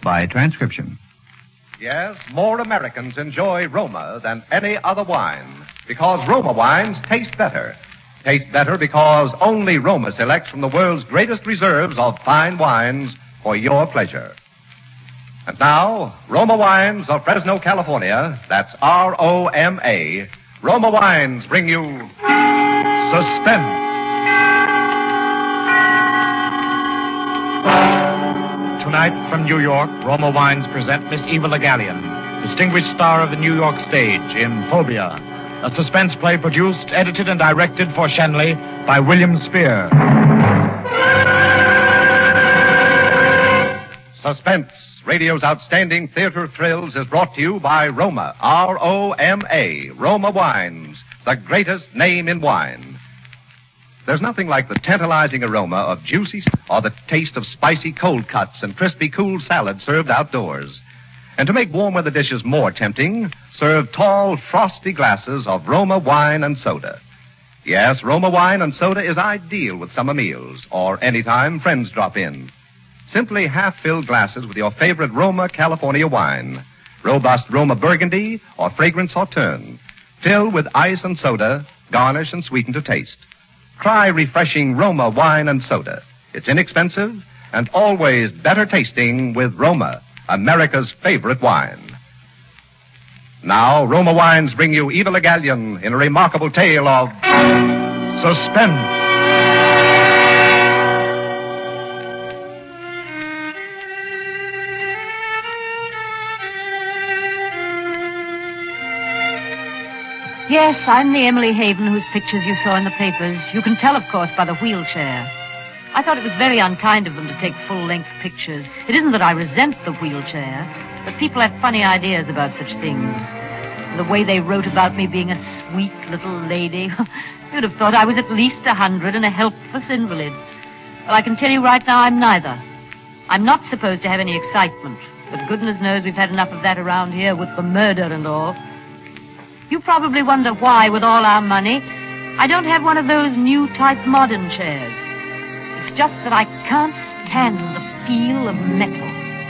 by transcription. Yes, more Americans enjoy Roma than any other wine because Roma wines taste better. Taste better because only Roma selects from the world's greatest reserves of fine wines for your pleasure. And now, Roma Wines of Fresno, California, that's R-O-M-A, Roma Wines bring you Suspense. Tonight from New York, Roma Wines present Miss Eva Le Gallienne, distinguished star of the New York stage in Phobia, a suspense play produced, edited, and directed for Shenley by William Spear. Suspense, radio's outstanding theater thrills, is brought to you by Roma, R-O-M-A, Roma Wines, the greatest name in wine. There's nothing like the tantalizing aroma of juicy or the taste of spicy cold cuts and crispy cool salad served outdoors. And to make warm weather dishes more tempting, serve tall, frosty glasses of Roma wine and soda. Yes, Roma wine and soda is ideal with summer meals or anytime friends drop in. Simply half-filled glasses with your favorite Roma California wine, robust Roma Burgundy or fragrant Sauterne. Fill with ice and soda, garnish and sweeten to taste. Try refreshing Roma wine and soda. It's inexpensive and always better tasting with Roma, America's favorite wine. Now, Roma Wines bring you Eva Le Gallienne in a remarkable tale of suspense. Yes, I'm the Emily Haven whose pictures you saw in the papers. You can tell, of course, by the wheelchair. I thought it was very unkind of them to take full-length pictures. It isn't that I resent the wheelchair, but people have funny ideas about such things. The way they wrote about me being a sweet little lady, you'd have thought I was at least 100 and a helpless invalid. Well, I can tell you right now I'm neither. I'm not supposed to have any excitement, but goodness knows we've had enough of that around here with the murder and all. You probably wonder why, with all our money, I don't have one of those new type modern chairs. It's just that I can't stand the feel of metal.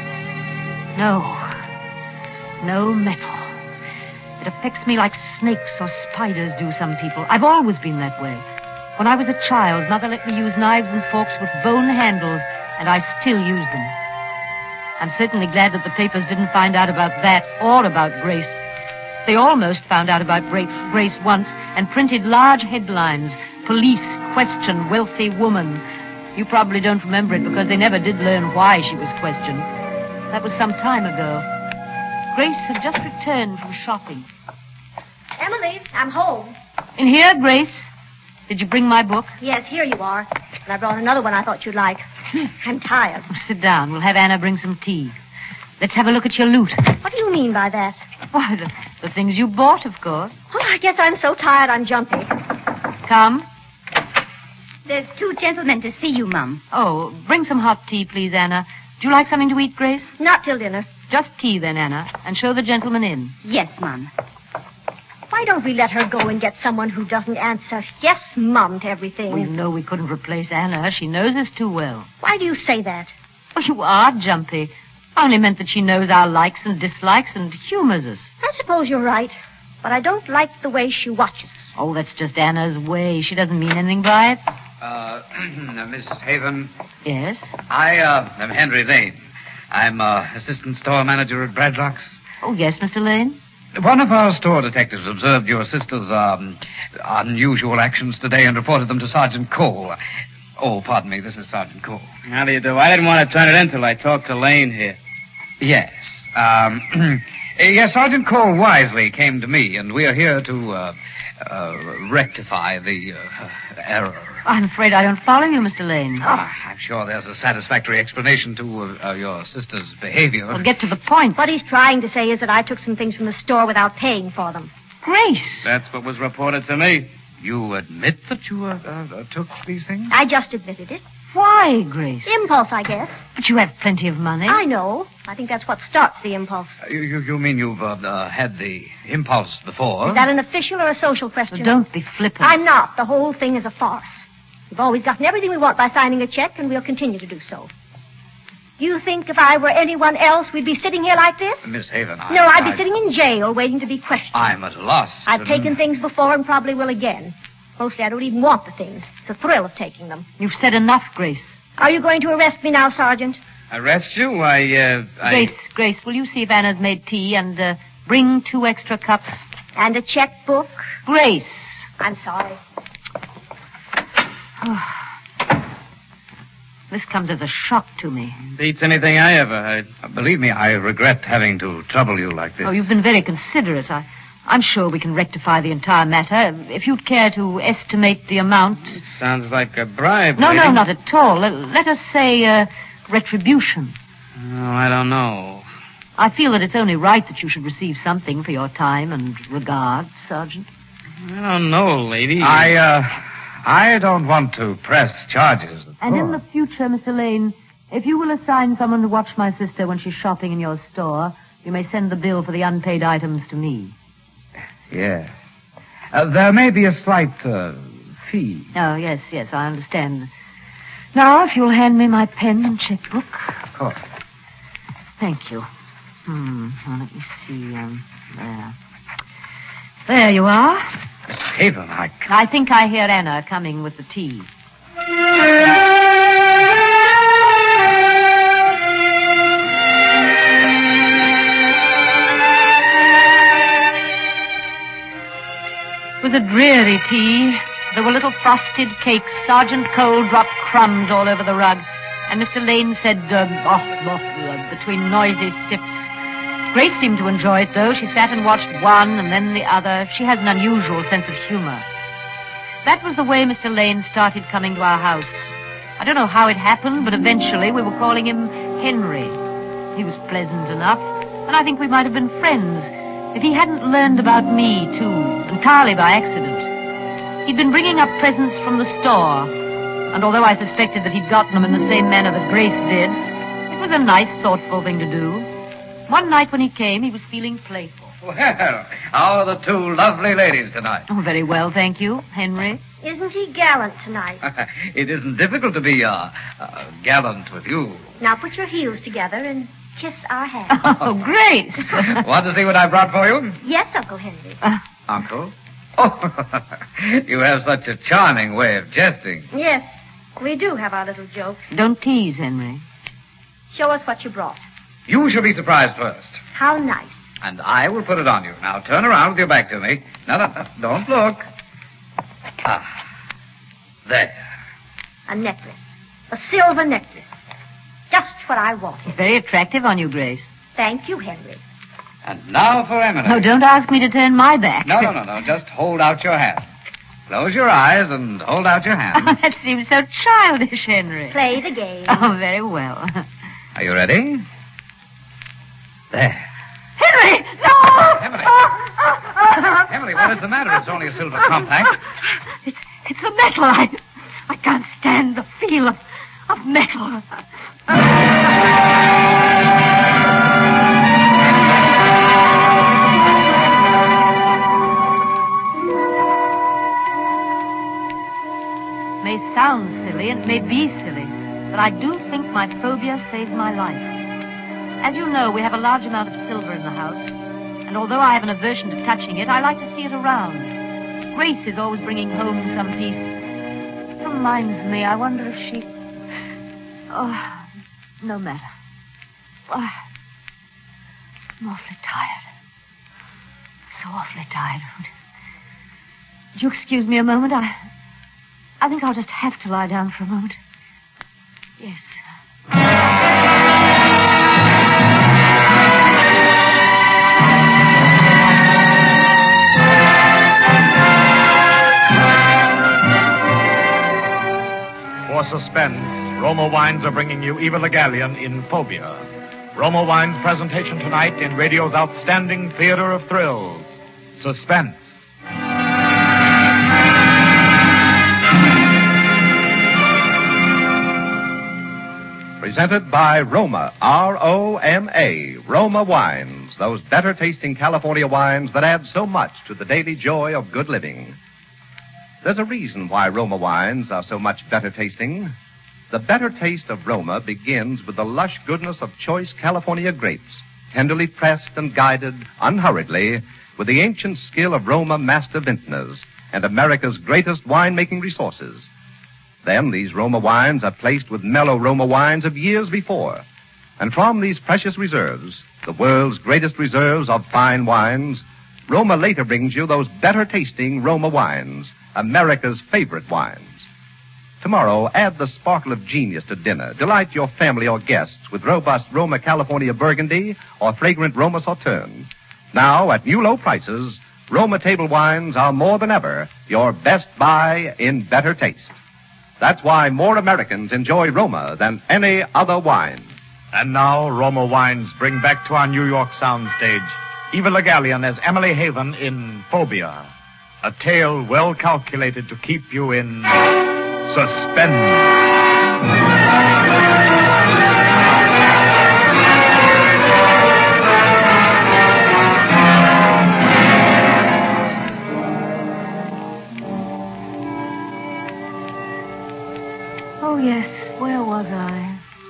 No metal. It affects me like snakes or spiders do some people. I've always been that way. When I was a child, Mother let me use knives and forks with bone handles, and I still use them. I'm certainly glad that the papers didn't find out about that or about Grace. They almost found out about Grace once and printed large headlines. Police question wealthy woman. You probably don't remember it because they never did learn why she was questioned. That was some time ago. Grace had just returned from shopping. Emily, I'm home. In here, Grace? Did you bring my book? Yes, here you are. And I brought another one I thought you'd like. I'm tired. Sit down. We'll have Anna bring some tea. Let's have a look at your loot. What do you mean by that? Why, the things you bought, of course. Oh, I guess I'm so tired I'm jumpy. Come. There's two gentlemen to see you, Mum. Oh, bring some hot tea, please, Anna. Do you like something to eat, Grace? Not till dinner. Just tea, then, Anna, and show the gentleman in. Yes, Mum. Why don't we let her go and get someone who doesn't answer yes, Mum, to everything? Well, you know we couldn't replace Anna. She knows us too well. Why do you say that? Well, you are jumpy. I only meant that she knows our likes and dislikes and humors us. I suppose you're right. But I don't like the way she watches us. Oh, that's just Anna's way. She doesn't mean anything by it. Miss Haven. Yes? I am Henry Lane. I'm assistant store manager at Bradlock's. Oh, yes, Mr. Lane? One of our store detectives observed your sister's unusual actions today and reported them to Sergeant Cole. Oh, pardon me, this is Sergeant Cole. How do you do? I didn't want to turn it in till I talked to Lane here. Yes. Yes, Sergeant Cole wisely came to me, and we are here to rectify the error. I'm afraid I don't follow you, Mr. Lane. I'm sure there's a satisfactory explanation to your sister's behavior. Well, get to the point. What he's trying to say is that I took some things from the store without paying for them. Grace! That's what was reported to me. You admit that you took these things? I just admitted it. Why, Grace? Impulse, I guess. But you have plenty of money. I know. I think that's what starts the impulse. You mean you've had the impulse before? Is that an official or a social question? Well, don't be flippant. I'm not. The whole thing is a farce. We've always gotten everything we want by signing a check, and we'll continue to do so. Do you think if I were anyone else, we'd be sitting here like this? Miss Haven, No, I'd be sitting in jail waiting to be questioned. I'm at a loss. I've taken things before and probably will again. Mostly I don't even want the things. It's the thrill of taking them. You've said enough, Grace. Are you going to arrest me now, Sergeant? Arrest you? I... Grace, will you see if Anna's made tea and bring 2 extra cups? And a checkbook? Grace. I'm sorry. This comes as a shock to me. Beats anything I ever heard. Believe me, I regret having to trouble you like this. Oh, you've been very considerate. I'm sure we can rectify the entire matter. If you'd care to estimate the amount. It sounds like a bribe. No, lady. not at all. Let us say retribution. Oh, I don't know. I feel that it's only right that you should receive something for your time and regard, Sergeant. I don't know, lady. I don't want to press charges. And in the future, Mr. Lane, if you will assign someone to watch my sister when she's shopping in your store, you may send the bill for the unpaid items to me. Yes. There may be a slight fee. Oh, yes, I understand. Now, if you'll hand me my pen and checkbook. Of course. Thank you. Now, let me see. There. There you are. Miss Haven, I think I hear Anna coming with the tea. It was a dreary tea. There were little frosted cakes. Sergeant Cole dropped crumbs all over the rug. And Mr. Lane said, between noisy sips. Grace seemed to enjoy it, though. She sat and watched one and then the other. She has an unusual sense of humor. That was the way Mr. Lane started coming to our house. I don't know how it happened, but eventually we were calling him Henry. He was pleasant enough, and I think we might have been friends if he hadn't learned about me, too, entirely by accident. He'd been bringing up presents from the store, and although I suspected that he'd gotten them in the same manner that Grace did, it was a nice, thoughtful thing to do. One night when he came, he was feeling playful. Well, how are the 2 lovely ladies tonight? Oh, very well, thank you, Henry. Isn't he gallant tonight? It isn't difficult to be gallant with you. Now put your heels together and kiss our hands. Oh, Grace. Want to see what I brought for you? Yes, Uncle Henry. Uncle? Oh, you have such a charming way of jesting. Yes, we do have our little jokes. Don't tease, Henry. Show us what you brought. You shall be surprised first. How nice. And I will put it on you. Now, turn around with your back to me. No, don't look. There. A necklace. A silver necklace. Just what I wanted. Very attractive on you, Grace. Thank you, Henry. And now for Emily. No, don't ask me to turn my back. No. Just hold out your hand. Close your eyes and hold out your hand. That seems so childish, Henry. Play the game. Oh, very well. Are you ready? There. Henry! No! Emily. Emily, what is the matter? It's only a silver compact. It's the metal. I can't stand the feel of metal. May sound silly and may be silly, but I do think my phobia saved my life. As you know, we have a large amount of silver in the house, and although I have an aversion to touching it, I like to see it around. Grace is always bringing home some piece. It reminds me, I wonder if she... Oh, no matter. Oh, I'm awfully tired. So awfully tired. Would you excuse me a moment? I think I'll just have to lie down for a moment. Yes. For suspense, Roma Wines are bringing you Eva Le Gallienne in Phobia. Roma Wines' presentation tonight in radio's outstanding theater of thrills, Suspense. Presented by Roma, R-O-M-A, Roma Wines, those better-tasting California wines that add so much to the daily joy of good living. There's a reason why Roma wines are so much better tasting. The better taste of Roma begins with the lush goodness of choice California grapes, tenderly pressed and guided unhurriedly with the ancient skill of Roma master vintners and America's greatest winemaking resources. Then these Roma wines are placed with mellow Roma wines of years before. And from these precious reserves, the world's greatest reserves of fine wines, Roma later brings you those better tasting Roma wines, America's favorite wines. Tomorrow, add the sparkle of genius to dinner. Delight your family or guests with robust Roma California Burgundy or fragrant Roma Sauterne. Now, at new low prices, Roma table wines are more than ever your best buy in better taste. That's why more Americans enjoy Roma than any other wine. And now, Roma Wines bring back to our New York soundstage Eva Le Gallienne as Emily Haven in Phobia, a tale well calculated to keep you in suspense. Oh, yes, where was I?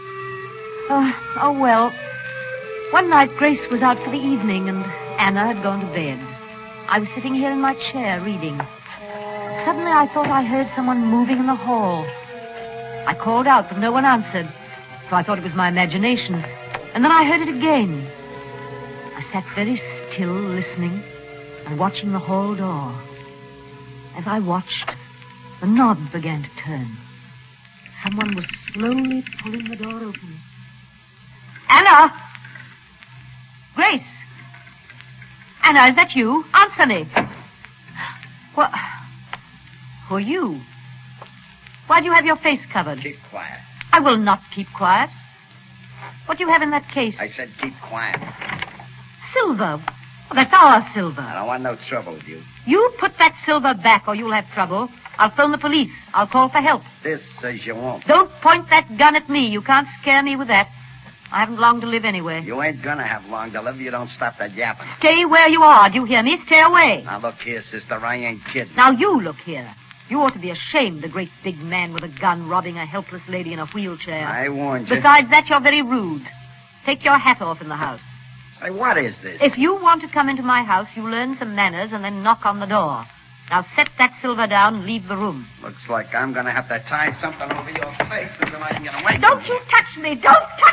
Well, one night Grace was out for the evening and Anna had gone to bed. I was sitting here in my chair reading. Suddenly I thought I heard someone moving in the hall. I called out, but no one answered, so I thought it was my imagination. And then I heard it again. I sat very still, listening and watching the hall door. As I watched, the knob began to turn. Someone was slowly pulling the door open. Anna! Grace! Anna, is that you? Answer me. What? Who are you? Why do you have your face covered? Keep quiet. I will not keep quiet. What do you have in that case? I said keep quiet. Silver. Oh, that's our silver. I don't want no trouble with you. You put that silver back or you'll have trouble. I'll phone the police. I'll call for help. This says you won't. Don't point that gun at me. You can't scare me with that. I haven't long to live anyway. You ain't gonna have long to live if you don't stop that yapping. Stay where you are. Do you hear me? Stay away. Now, look here, sister. I ain't kidding. Now, you look here. You ought to be ashamed, the great big man with a gun robbing a helpless lady in a wheelchair. I warned you. Besides that, you're very rude. Take your hat off in the house. Say, what is this? If you want to come into my house, you learn some manners and then knock on the door. Now set that silver down and leave the room. Looks like I'm gonna have to tie something over your face until I can get away. Don't you touch me! Don't touch...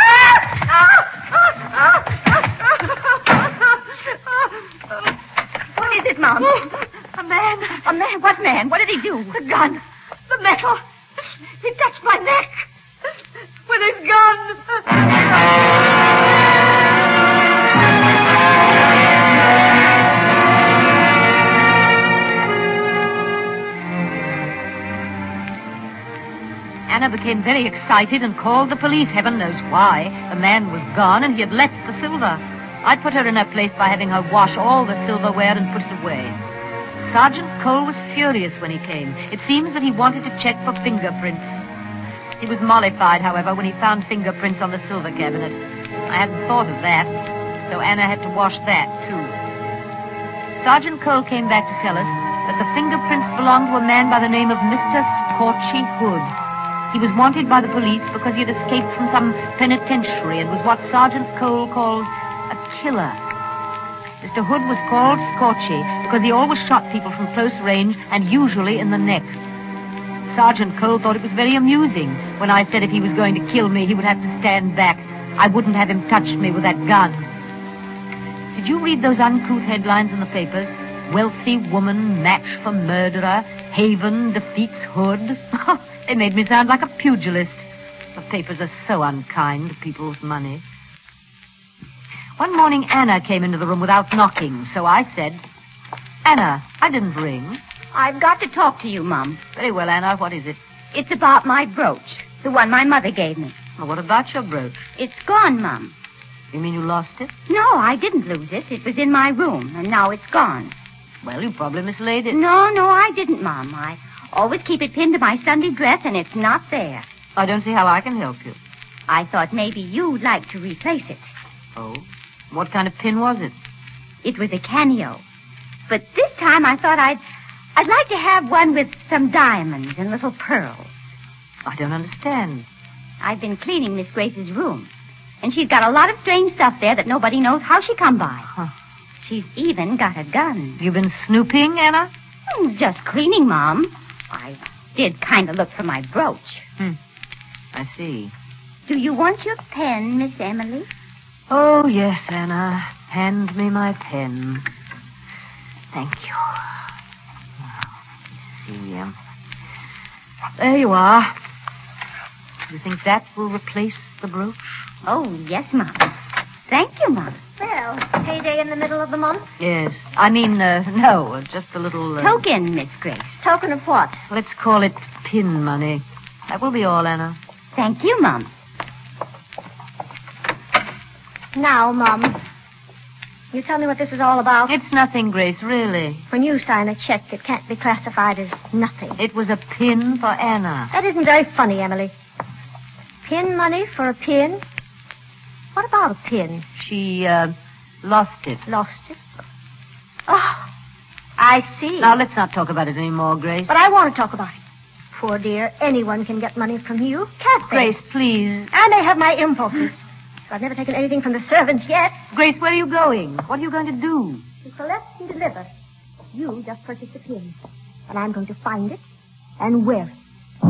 What is it, Mom? A man. A man? What man? What did he do? The gun. The metal. He touched my neck. With his gun. Anna became very excited and called the police. Heaven knows why. The man was gone and he had left the silver. I put her in her place by having her wash all the silverware and put it away. Sergeant Cole was furious when he came. It seems that he wanted to check for fingerprints. He was mollified, however, when he found fingerprints on the silver cabinet. I hadn't thought of that, so Anna had to wash that, too. Sergeant Cole came back to tell us that the fingerprints belonged to a man by the name of Mr. Scorchy Hood. He was wanted by the police because he had escaped from some penitentiary and was what Sergeant Cole called a killer. Mr. Hood was called Scorchy because he always shot people from close range and usually in the neck. Sergeant Cole thought it was very amusing when I said if he was going to kill me, he would have to stand back. I wouldn't have him touch me with that gun. Did you read those uncouth headlines in the papers? Wealthy woman, match for murderer, Haven defeats Hood. They made me sound like a pugilist. The papers are so unkind to people with money. One morning, Anna came into the room without knocking, so I said, Anna, I didn't ring. I've got to talk to you, Mom. Very well, Anna, what is it? It's about my brooch, the one my mother gave me. Well, what about your brooch? It's gone, Mom. You mean you lost it? No, I didn't lose it. It was in my room, and now it's gone. Well, you probably mislaid it. No, I didn't, Mom. I always keep it pinned to my Sunday dress, and it's not there. I don't see how I can help you. I thought maybe you'd like to replace it. Oh? What kind of pin was it? It was a cameo. But this time I thought I'd like to have one with some diamonds and little pearls. I don't understand. I've been cleaning Miss Grace's room, and she's got a lot of strange stuff there that nobody knows how she come by. Huh. She's even got a gun. You've been snooping, Anna? Just cleaning, Mom. I did kind of look for my brooch. I see. Do you want your pen, Miss Emily? Oh, yes, Anna. Hand me my pen. Thank you. Let me see. There you are. Do you think that will replace the brooch? Oh, yes, Mom. Thank you, Mom. Well, payday in the middle of the month? Yes. I mean, no, just a little... Token, Miss Grace. Token of what? Let's call it pin money. That will be all, Anna. Thank you, Mom. Now, Mom, you tell me what this is all about. It's nothing, Grace, really. When you sign a check, it can't be classified as nothing. It was a pin for Anna. That isn't very funny, Emily. Pin money for a pin? What about a pin? She, lost it. Lost it? Oh, I see. Now, let's not talk about it anymore, Grace. But I want to talk about it. Poor dear, anyone can get money from you, can't they? Grace, please. I may have my impulses. But I've never taken anything from the servants yet. Grace, where are you going? What are you going to do? To collect and deliver. You just purchased a pin. And I'm going to find it and wear it.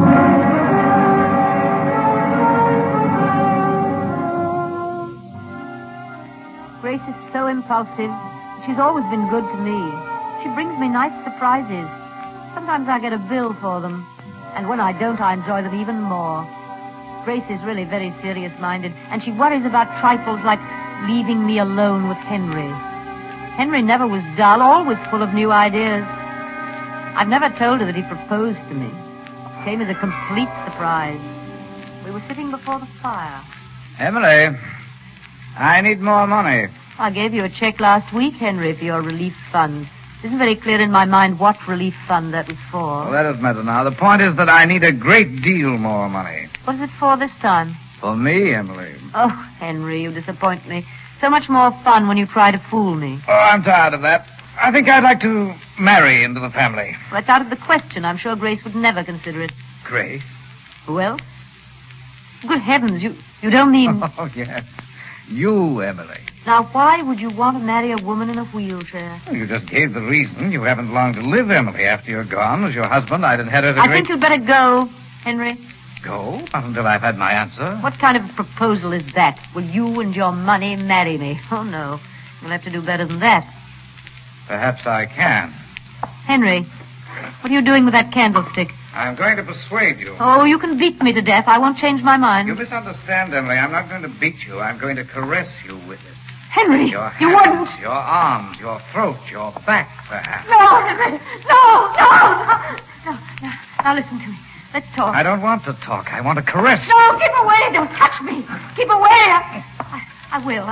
Grace is so impulsive. She's always been good to me. She brings me nice surprises. Sometimes I get a bill for them. And when I don't, I enjoy them even more. Grace is really very serious-minded, and she worries about trifles like leaving me alone with Henry. Henry never was dull, always full of new ideas. I've never told her that he proposed to me. It came as a complete surprise. We were sitting before the fire. Emily, I need more money. I gave you a check last week, Henry, for your relief fund. It isn't very clear in my mind what relief fund that was for. Well, that doesn't matter now. The point is that I need a great deal more money. What is it for this time? For me, Emily. Oh, Henry, you disappoint me. So much more fun when you try to fool me. Oh, I'm tired of that. I think I'd like to marry into the family. Well, that's out of the question. I'm sure Grace would never consider it. Grace? Who else? Good heavens, you don't mean... Oh, yes. You, Emily. Now, why would you want to marry a woman in a wheelchair? Well, you just gave the reason. You haven't long to live, Emily. After you're gone, as your husband, I'd inherit a I think you'd better go, Henry. Go? Not until I've had my answer. What kind of a proposal is that? Will you and your money marry me? Oh, no. You'll have to do better than that. Perhaps I can. Henry, what are you doing with that candlestick? I'm going to persuade you. Oh, you can beat me to death. I won't change my mind. You misunderstand, Emily. I'm not going to beat you. I'm going to caress you with it. Henry, Your you hands, wouldn't. your arms, your throat, your back, perhaps. No, Henry. No. Now listen to me. Let's talk. I don't want to talk. I want to caress you. No, keep away. Don't touch me. Keep away. I will.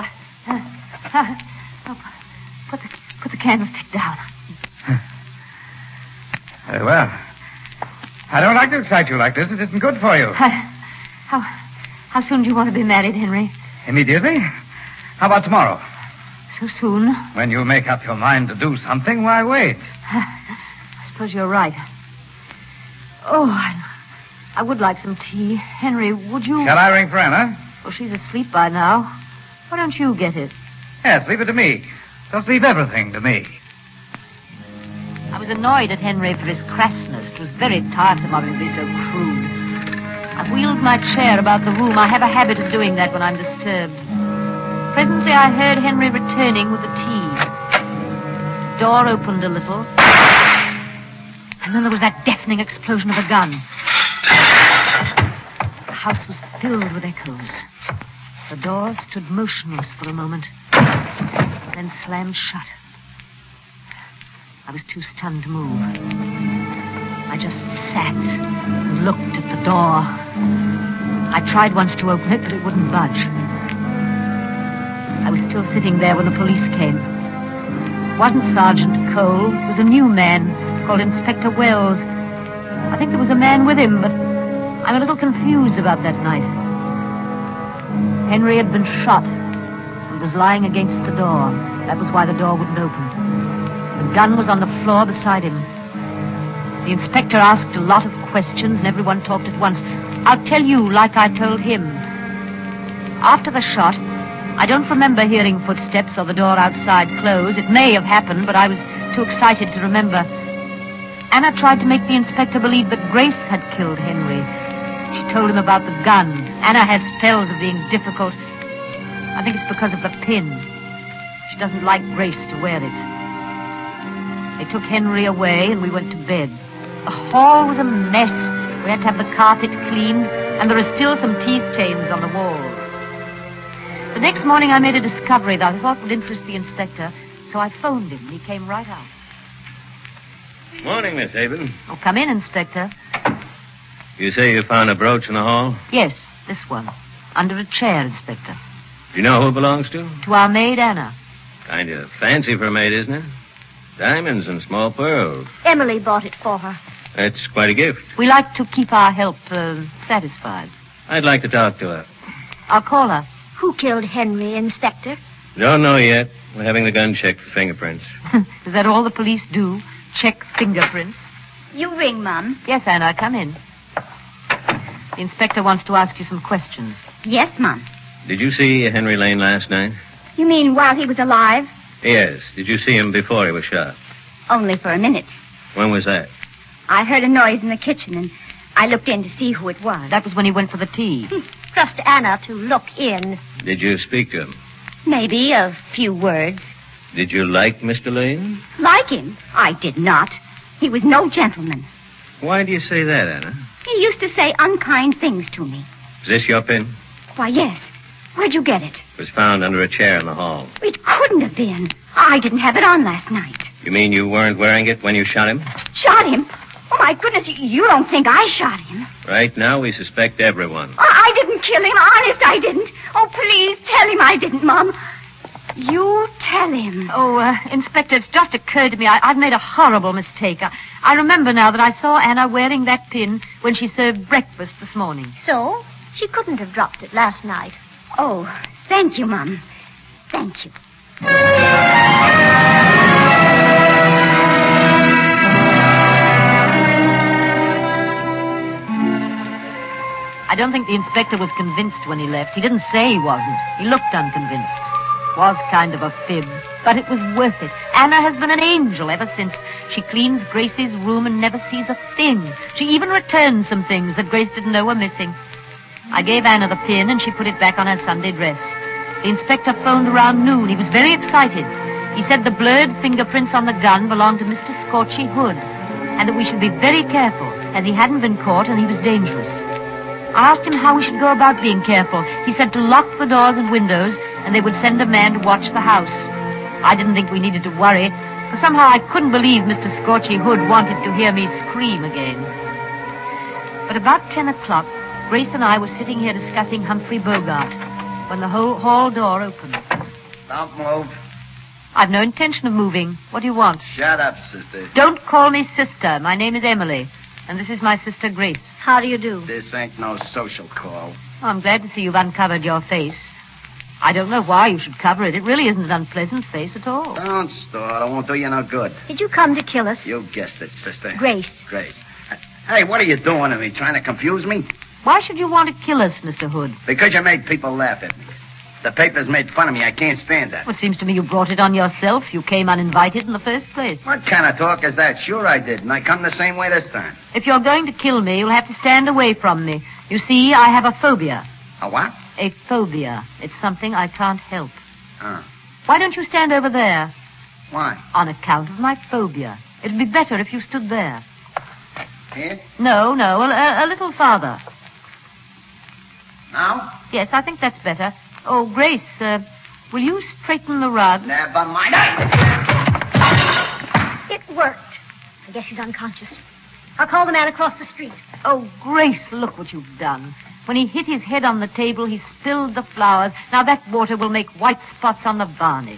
Put the candlestick down. Very well. I don't like to excite you like this. It isn't good for you. How soon do you want to be married, Henry? Immediately? How about tomorrow? So soon? When you make up your mind to do something, why wait? I suppose you're right. Oh, I would like some tea. Henry, would you... Shall I ring for Anna? Well, she's asleep by now. Why don't you get it? Yes, leave it to me. Just leave everything to me. I was annoyed at Henry for his crassness. It was very tiresome of him to be so crude. I wheeled my chair about the room. I have a habit of doing that when I'm disturbed. Presently, I heard Henry returning with the tea. The door opened a little. And then there was that deafening explosion of a gun. The house was filled with echoes. The door stood motionless for a moment, then slammed shut. I was too stunned to move. I just sat and looked at the door. I tried once to open it, but it wouldn't budge. I was still sitting there when the police came. It wasn't Sergeant Cole. It was a new man called Inspector Wells. I think there was a man with him, but I'm a little confused about that night. Henry had been shot and was lying against the door. That was why the door wouldn't open. The gun was on the floor beside him. The inspector asked a lot of questions, and everyone talked at once. I'll tell you like I told him. After the shot, I don't remember hearing footsteps or the door outside close. It may have happened, but I was too excited to remember. Anna tried to make the inspector believe that Grace had killed Henry. She told him about the gun. Anna has spells of being difficult. I think it's because of the pin. She doesn't like Grace to wear it. They took Henry away, and we went to bed. The hall was a mess. We had to have the carpet cleaned, and there are still some tea stains on the walls. The next morning I made a discovery that I thought would interest the inspector, so I phoned him, and he came right out. Morning, Miss Haven. Oh, come in, Inspector. You say you found a brooch in the hall? Yes, this one. Under a chair, Inspector. Do you know who it belongs to? To our maid, Anna. Kind of fancy for a maid, isn't it? Diamonds and small pearls. Emily bought it for her. That's quite a gift. We like to keep our help satisfied. I'd like to talk to her. I'll call her. Who killed Henry, Inspector? Don't know yet. We're having the gun checked for fingerprints. Is that all the police do? Check fingerprints? You ring, Mum. Yes, Anna, come in. The inspector wants to ask you some questions. Yes, Mum. Did you see Henry Lane last night? You mean while he was alive? Yes. Did you see him before he was shot? Only for a minute. When was that? I heard a noise in the kitchen, and I looked in to see who it was. That was when he went for the tea. Trust Anna to look in. Did you speak to him? Maybe a few words. Did you like Mr. Lane? Like him? I did not. He was no gentleman. Why do you say that, Anna? He used to say unkind things to me. Is this your pin? Why, yes. Where'd you get it? It was found under a chair in the hall. It couldn't have been. I didn't have it on last night. You mean you weren't wearing it when you shot him? Shot him? Oh, my goodness, you don't think I shot him? Right now, we suspect everyone. I didn't kill him. Honest, I didn't. Oh, please, tell him I didn't, Mom. You tell him. Oh, Inspector, it's just occurred to me. I've made a horrible mistake. I remember now that I saw Anna wearing that pin when she served breakfast this morning. So? She couldn't have dropped it last night. Oh, thank you, Mom. Thank you. I don't think the inspector was convinced when he left. He didn't say he wasn't. He looked unconvinced. Was kind of a fib, but it was worth it. Anna has been an angel ever since. She cleans Grace's room and never sees a thing. She even returns some things that Grace didn't know were missing. I gave Anna the pin, and she put it back on her Sunday dress. The inspector phoned around noon. He was very excited. He said the blurred fingerprints on the gun belonged to Mr. Scorchy Hood, and that we should be very careful, as he hadn't been caught and he was dangerous. I asked him how we should go about being careful. He said to lock the doors and windows, and they would send a man to watch the house. I didn't think we needed to worry, for somehow I couldn't believe Mr. Scorchy Hood wanted to hear me scream again. But about 10 o'clock, Grace and I were sitting here discussing Humphrey Bogart when the whole hall door opened. Don't move. I've no intention of moving. What do you want? Shut up, sister. Don't call me sister. My name is Emily, and this is my sister Grace. How do you do? This ain't no social call. Oh, I'm glad to see you've uncovered your face. I don't know why you should cover it. It really isn't an unpleasant face at all. Don't start. I won't do you no good. Did you come to kill us? You guessed it, sister. Grace. Grace. Hey, what are you doing to me? Trying to confuse me? Why should you want to kill us, Mr. Hood? Because you made people laugh at me. The papers made fun of me. I can't stand that. Well, it seems to me you brought it on yourself. You came uninvited in the first place. What kind of talk is that? Sure I did, and I come the same way this time. If you're going to kill me, you'll have to stand away from me. You see, I have a phobia. A what? A phobia. It's something I can't help. Oh. Why don't you stand over there? Why? On account of my phobia. It'd be better if you stood there. Here? No, a little farther. Now? Yes, I think that's better. Oh, Grace, will you straighten the rug? Never mind. It worked. I guess she's unconscious. I'll call the man across the street. Oh, Grace, look what you've done. When he hit his head on the table, he spilled the flowers. Now that water will make white spots on the varnish.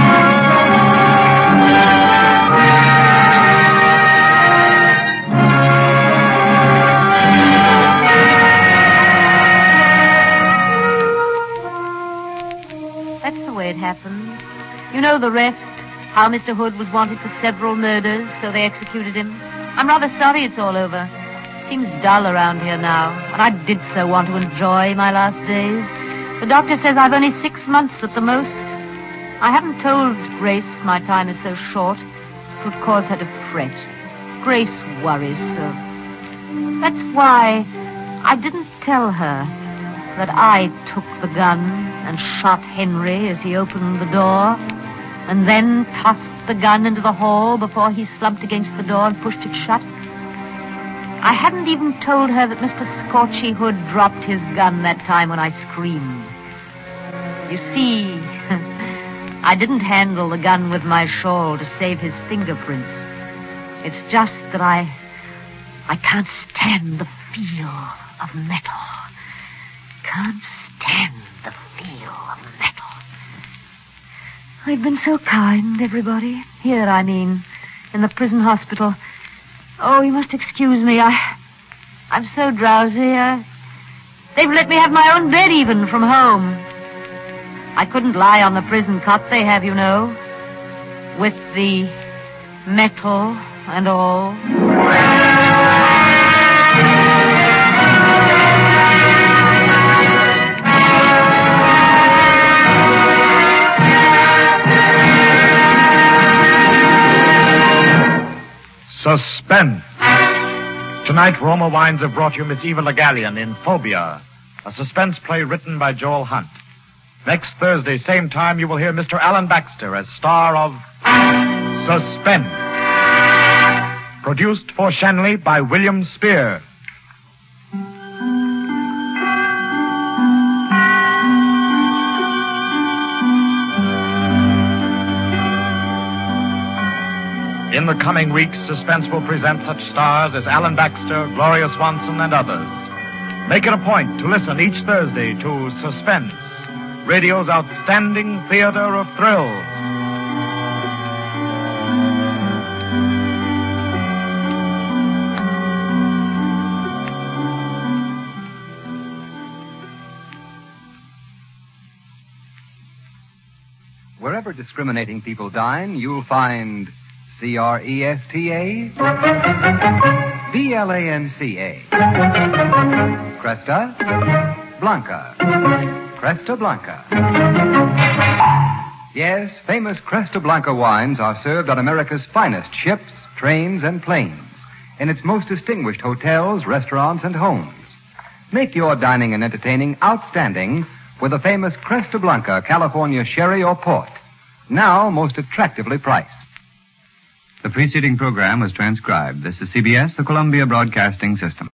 That's the way it happened. You know the rest. How Mr. Hood was wanted for several murders, so they executed him. I'm rather sorry it's all over. Seems dull around here now, and I did so want to enjoy my last days. The doctor says I've only 6 months at the most. I haven't told Grace my time is so short. It would cause her to fret. Grace worries so. That's why I didn't tell her that I took the gun and shot Henry as he opened the door, and then tossed the gun into the hall before he slumped against the door and pushed it shut. I hadn't even told her that Mr. Scorchy Hood dropped his gun that time when I screamed. You see, I didn't handle the gun with my shawl to save his fingerprints. It's just that I can't stand the feel of metal. Can't stand the feel of metal. They've been so kind, everybody. Here, I mean, in the prison hospital. Oh, you must excuse me. I'm so drowsy. They've let me have my own bed even from home. I couldn't lie on the prison cot they have, you know, with the metal and all. Suspense. Tonight, Roma Wines have brought you Miss Eva Le Gallienne in Phobia, a suspense play written by Joel Hunt. Next Thursday, same time, you will hear Mr. Alan Baxter as star of Suspense. Produced for Shanley by William Spear. In the coming weeks, Suspense will present such stars as Alan Baxter, Gloria Swanson, and others. Make it a point to listen each Thursday to Suspense, radio's outstanding theater of thrills. Wherever discriminating people dine, you'll find CRESTA, BLANCA, Cresta Blanca, Cresta Blanca. Yes, famous Cresta Blanca wines are served on America's finest ships, trains, and planes, in its most distinguished hotels, restaurants, and homes. Make your dining and entertaining outstanding with the famous Cresta Blanca California sherry or port, now most attractively priced. The preceding program was transcribed. This is CBS, the Columbia Broadcasting System.